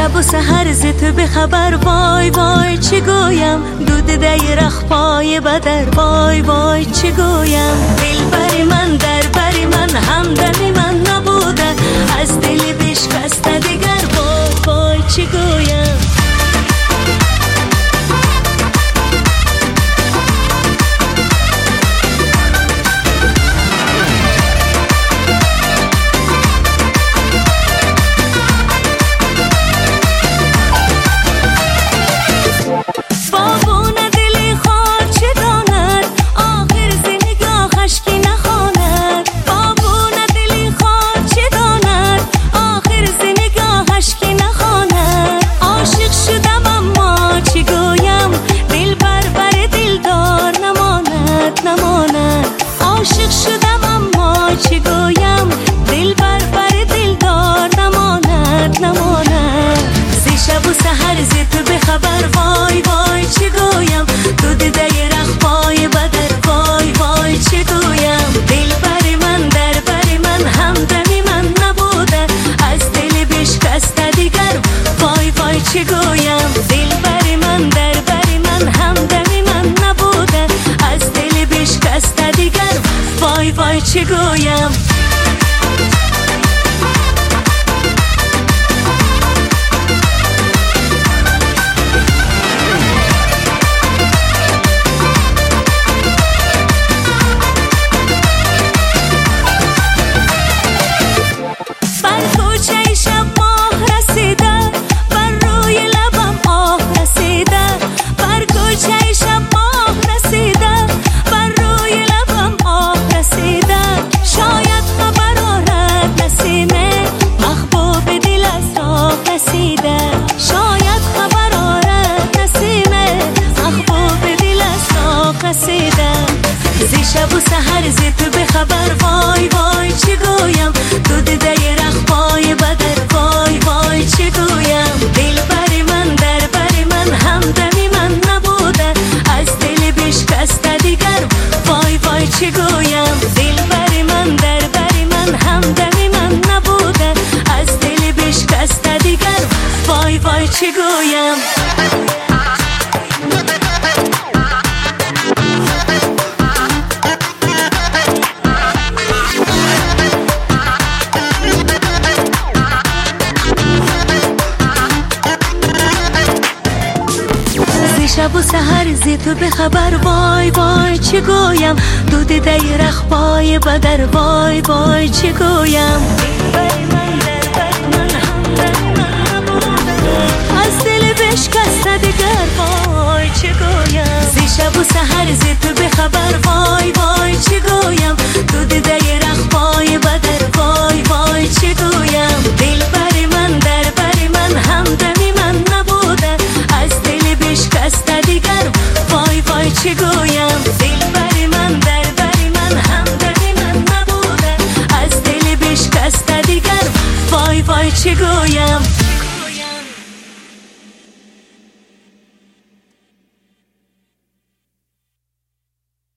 شب و سحر ز تو به خبر، وای وای چه گویم، دود دیرخ پای بدر، وای وای چه گویم. دلبر من دربر من همدم من نبوده، از دل بشکسته دیگر، وای وای چه گویم. عاشق شدم اما چه گویم، دل بر دلدار نماند نماند. ز شب و سحر ز تو به خبر، وای وای چه گویم، دود دیرخ پای بدر، وای وای چه گویم. دل بر من دربر من همدمی من نبوده، از دل بشکسته دیگر، وای وای چه گویم. دل بر من دربر من همدمی من نبوده، از دل بشکسته دیگر، وای وای چه گویم. بر کوچه شب ماه رسیده، بر روی لبم آه رسیده، بر کوچه شب ماه رسیده، بر روی لبم آه رسیده. شاید خبر آرد نسیمه، محبوب دل از راه رسیده. شاید خبر آرد نسیمه، محبوب دل از راه رسیده. ز شب و سحر ز تو به خبر، وای وای چه گویم، دود دیرخ پای بدر، وای وای چه گویم. دل بر من دربر من همدمی من نبوده، از دل بشکسته دیگر، وای وای چه گویم. دل بر من دربر من همدمی من نبوده، از دل بشکسته دیگر، وای وای چه گویم. شب و سحر ز تو به خبر، وای وای چه گویم، دود دیرخ پای بدر، وای وای چه گویم. از دل بشکسته دیگر، وای چه گویم. ز شب و سحر ز تو به خبر، وای وای چه گویم، دود دیرخ پای بدر، وای وای چه گویم. دل بر من دربر من همدمی من نبوده، از دل بشکسته دیگر، وای وای چه گویم. دل بر من دربر من همدمی من نبوده، از دل بشکسته دیگر، وای وای چه گویم.